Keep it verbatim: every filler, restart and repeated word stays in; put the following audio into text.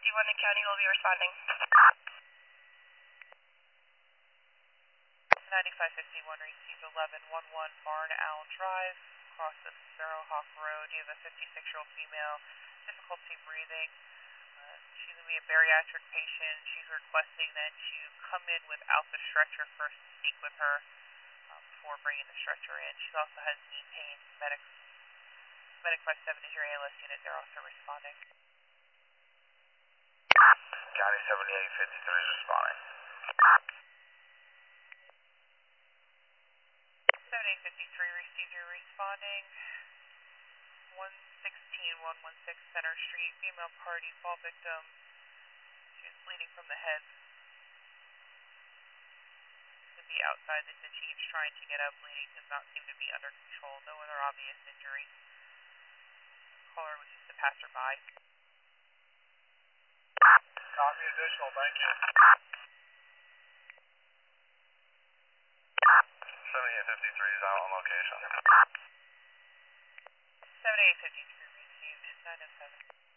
fifty-one in county will be responding. ninety-five fifty-one received eleven one one Barn Owl Drive, across the Sparrowhawk Road. You have a fifty-six-year-old female, difficulty breathing. Uh, she's going to be a bariatric patient. She's requesting that you come in without the stretcher first to speak with her um, before bringing the stretcher in. She also has knee pain. Medic, Medic five seven is your A L S unit. They're also responding. County seventy-eight fifty-three is responding. seventy-eight fifty-three received your responding. one sixteen one sixteen Center Street, female party, fall victim. She is bleeding from the head. To be outside the she keeps trying to get out. Bleeding does not seem to be under control. No other obvious injury. Caller was just a passerby. Copy additional, thank you. seventy-eight fifty-three is out on location. seventy-eight fifty-three received, nine oh seven.